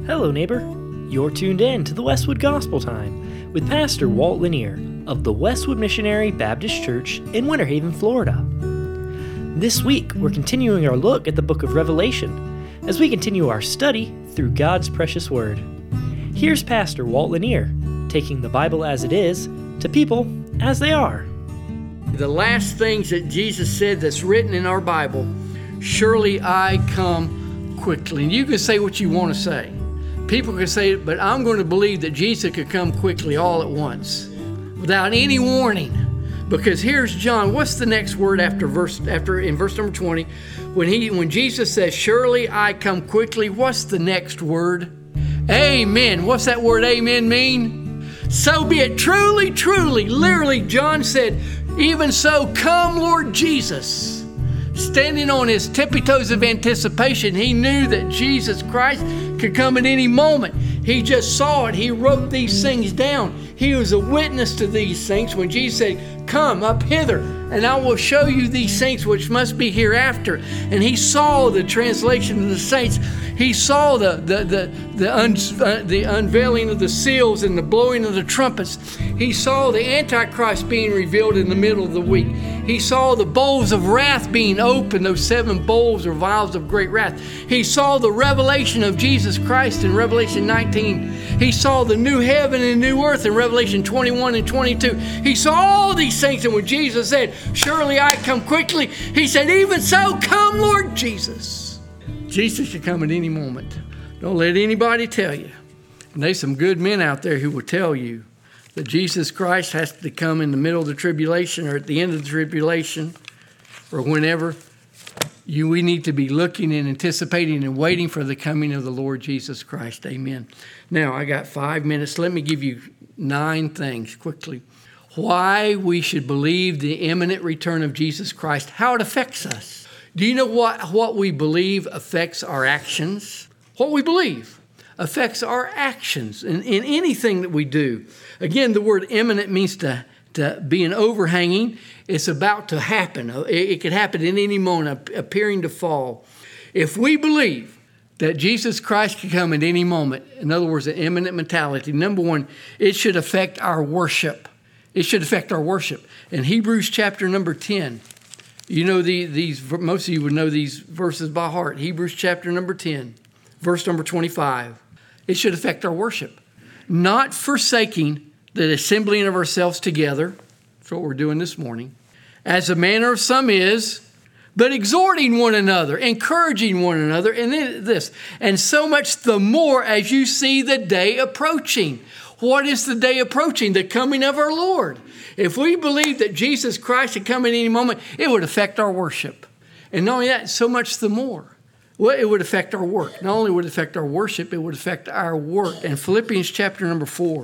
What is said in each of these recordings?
Hello, neighbor. You're tuned in to the Westwood Gospel Time with Pastor Walt Lanier of the Westwood Missionary Baptist Church in Winter Haven, Florida. This week, we're continuing our look at the book of Revelation as we continue our study through God's precious Word. Here's Pastor Walt Lanier taking the Bible as it is to people as they are. The last things that Jesus said that's written in our Bible, surely I come quickly. And you can say what you want to say. People can say it, but I'm going to believe that Jesus could come quickly all at once without any warning. Because here's John. What's the next word after in verse number 20? When Jesus says, surely I come quickly, what's the next word? Amen. What's that word amen mean? So be it. Truly, truly, literally, John said, even so, come Lord Jesus. Standing on his tippy toes of anticipation, he knew that Jesus Christ could come at any moment. He just saw it. He wrote these things down. He was a witness to these things when Jesus said, come up hither, and I will show you these things which must be hereafter. And he saw the translation of the saints. He saw the unveiling of the seals and the blowing of the trumpets. He saw the Antichrist being revealed in the middle of the week. He saw the bowls of wrath being opened, those 7 bowls or vials of great wrath. He saw the revelation of Jesus Christ in Revelation 19. He saw the new heaven and new earth in Revelation 21 and 22. He saw all these things, and when Jesus said, surely I come quickly, he said, even so, come Lord Jesus. Jesus should come at any moment. Don't let anybody tell you. And there's some good men out there who will tell you that Jesus Christ has to come in the middle of the tribulation or at the end of the tribulation or whenever. We need to be looking and anticipating and waiting for the coming of the Lord Jesus Christ. Amen. Now, I got 5 minutes. Let me give you 9 things quickly. Why we should believe the imminent return of Jesus Christ, how it affects us. Do you know what we believe affects our actions? What we believe affects our actions in anything that we do. Again, the word imminent means to be an overhanging. It's about to happen. It could happen at any moment, appearing to fall. If we believe that Jesus Christ can come at any moment, in other words, an imminent mentality, number one, it should affect our worship. It should affect our worship. In Hebrews chapter number 10, you know most of you would know these verses by heart. Hebrews chapter number 10, verse number 25. It should affect our worship. Not forsaking the assembling of ourselves together, that's what we're doing this morning, as the manner of some is, but exhorting one another, encouraging one another, and then this, and so much the more as you see the day approaching. What is the day approaching? The coming of our Lord. If we believe that Jesus Christ would come at any moment, it would affect our worship. And not only that, so much the more. Well, it would affect our work. Not only would it affect our worship, it would affect our work. And Philippians chapter number 4,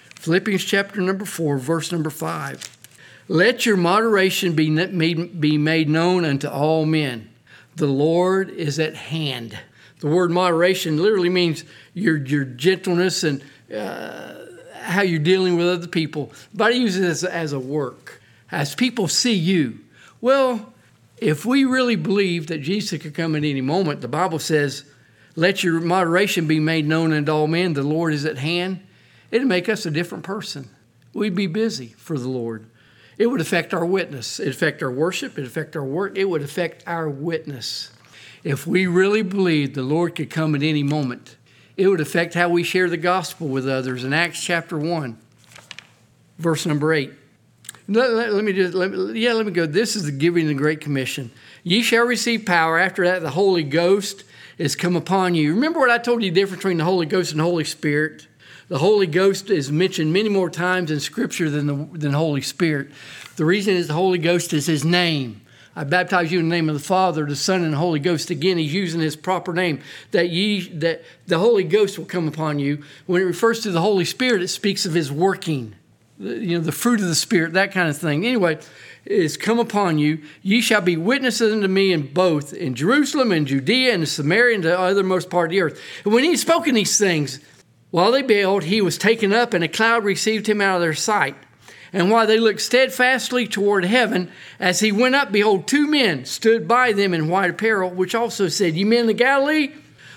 verse number 5. Let your moderation be made known unto all men. The Lord is at hand. The word moderation literally means your gentleness and how you're dealing with other people. But I use it as a work. As people see you. Well, if we really believe that Jesus could come at any moment, the Bible says, let your moderation be made known unto all men. The Lord is at hand. It'd make us a different person. We'd be busy for the Lord. It would affect our witness. It'd affect our worship. It'd affect our work. It would affect our witness. If we really believed the Lord could come at any moment, it would affect how we share the gospel with others. In Acts chapter 1, verse number 8. Let me go. This is the giving of the Great Commission. Ye shall receive power. After that, the Holy Ghost is come upon you. Remember what I told you the difference between the Holy Ghost and the Holy Spirit? The Holy Ghost is mentioned many more times in Scripture than the Holy Spirit. The reason is the Holy Ghost is His name. I baptize you in the name of the Father, the Son, and the Holy Ghost. Again, He's using His proper name, that the Holy Ghost will come upon you. When it refers to the Holy Spirit, it speaks of His working, the fruit of the Spirit, that kind of thing. Anyway, it's come upon you. Ye shall be witnesses unto me in both, in Jerusalem, and Judea, and Samaria, and the othermost part of the earth. And when He had spoken these things, while they beheld, He was taken up, and a cloud received Him out of their sight. And while they looked steadfastly toward heaven, as He went up, behold, 2 men stood by them in white apparel, which also said, Ye men of Galilee,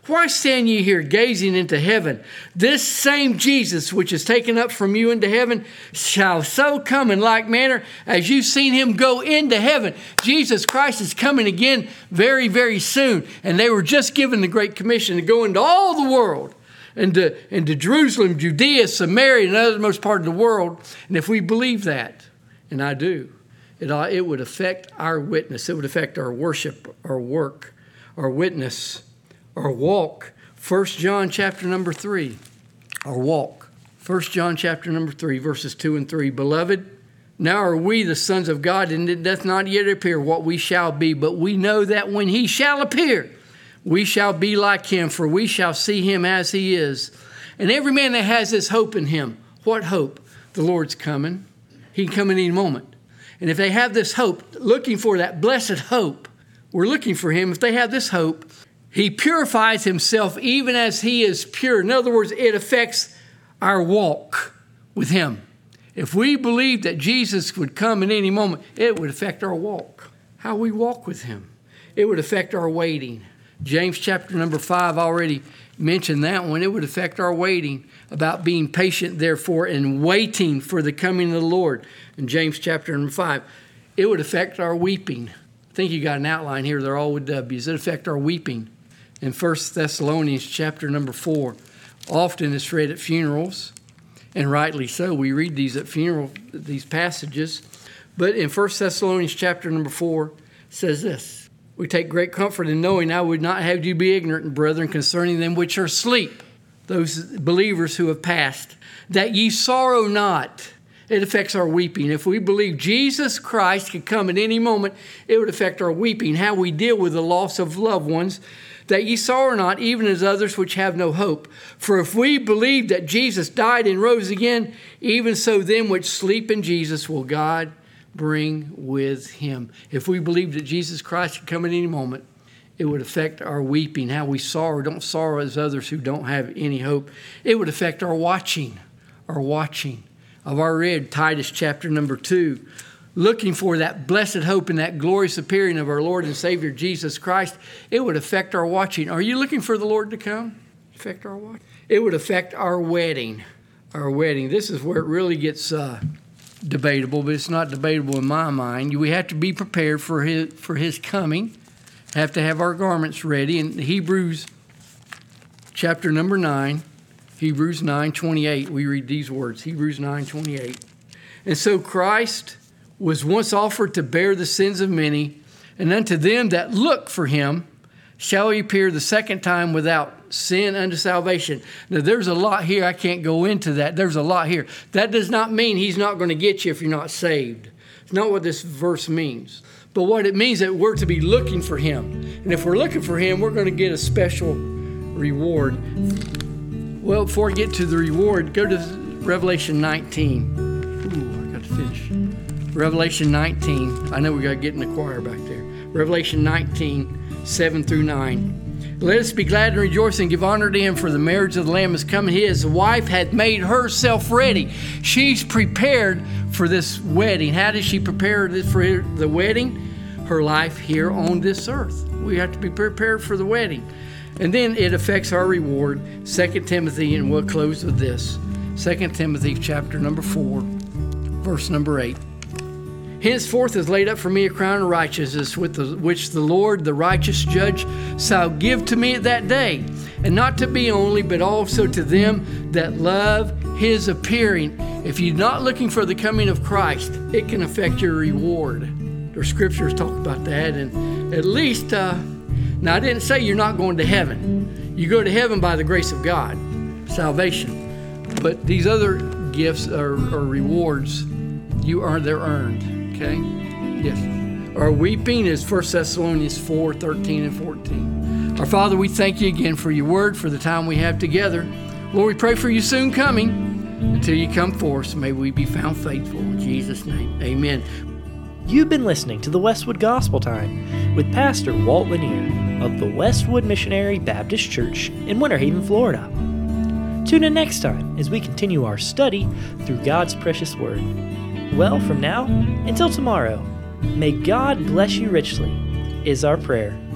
Why stand ye here gazing into heaven? This same Jesus which is taken up from you into heaven shall so come in like manner as you've seen him go into heaven. Jesus Christ is coming again very, very soon. And they were just given the Great Commission to go into all the world, into Jerusalem, Judea, Samaria, and the uttermost part of the world. And if we believe that, and I do, it would affect our witness. It would affect our worship, our work, our witness, our walk. 1 John chapter number 3, our walk. 1 John chapter number 3, verses 2 and 3. Beloved, now are we the sons of God, and it doth not yet appear what we shall be, but we know that when he shall appear, we shall be like him, for we shall see him as he is. And every man that has this hope in him, what hope? The Lord's coming. He can come in any moment. And if they have this hope, looking for that blessed hope, we're looking for him. If they have this hope, he purifies himself even as he is pure. In other words, it affects our walk with him. If we believe that Jesus would come in any moment, it would affect our walk, how we walk with him. It would affect our waiting. James chapter number 5 already mentioned that one. It would affect our waiting, about being patient, therefore, and waiting for the coming of the Lord. In James chapter number 5, it would affect our weeping. I think you got an outline here. They're all with W's. It affect our weeping. In 1 Thessalonians chapter number 4, often it's read at funerals, and rightly so. We read these at funeral, these passages. But in 1 Thessalonians chapter number 4, it says this: we take great comfort in knowing I would not have you be ignorant, brethren, concerning them which are asleep, those believers who have passed, that ye sorrow not. It affects our weeping. If we believe Jesus Christ could come at any moment, it would affect our weeping, how we deal with the loss of loved ones, that ye sorrow not, even as others which have no hope. For if we believe that Jesus died and rose again, even so them which sleep in Jesus will God bring with him. If we believe that Jesus Christ could come at any moment, it would affect our weeping, how we sorrow. Don't sorrow as others who don't have any hope. It would affect our watching, I've already read Titus chapter number 2, looking for that blessed hope and that glorious appearing of our Lord and Savior Jesus Christ. It would affect our watching. Are you looking for the Lord to come? Affect our watching. It would affect our wedding. This is where it really gets debatable, but it's not debatable in my mind. We have to be prepared for his coming. Have to have our garments ready. In Hebrews chapter number 9, Hebrews 9:28, we read these words, Hebrews 9:28. And so Christ was once offered to bear the sins of many, and unto them that look for him shall he appear the second time without sin unto salvation. Now, there's a lot here. I can't go into that. There's a lot here. That does not mean he's not going to get you if you're not saved. It's not what this verse means. But what it means that we're to be looking for him. And if we're looking for him, we're going to get a special reward. Well, before I get to the reward, go to Revelation 19. Ooh, I got to finish. Revelation 19. I know we got to get in the choir back there. Revelation 19, 7 through 9. Let us be glad and rejoice and give honor to him, for the marriage of the Lamb is coming. His wife had made herself ready. She's prepared for this wedding. How does she prepare for the wedding? Her life here on this earth. We have to be prepared for the wedding. And then it affects our reward. 2 Timothy, and we'll close with this. 2 Timothy chapter number 4, verse number 8. Henceforth is laid up for me a crown of righteousness, which the Lord, the righteous judge, shall give to me at that day. And not to me only, but also to them that love his appearing. If you're not looking for the coming of Christ, it can affect your reward. The scriptures talk about that. And at least, now I didn't say you're not going to heaven. You go to heaven by the grace of God, salvation. But these other gifts or rewards, they're earned. Okay? Yes. Our weeping is 1 Thessalonians 4, 13 and 14. Our Father, we thank you again for your word, for the time we have together. Lord, we pray for you soon coming. Until you come for us, may we be found faithful. In Jesus' name, amen. You've been listening to the Westwood Gospel Time with Pastor Walt Lanier of the Westwood Missionary Baptist Church in Winter Haven, Florida. Tune in next time as we continue our study through God's precious word. Well, from now until tomorrow, may God bless you richly, is our prayer.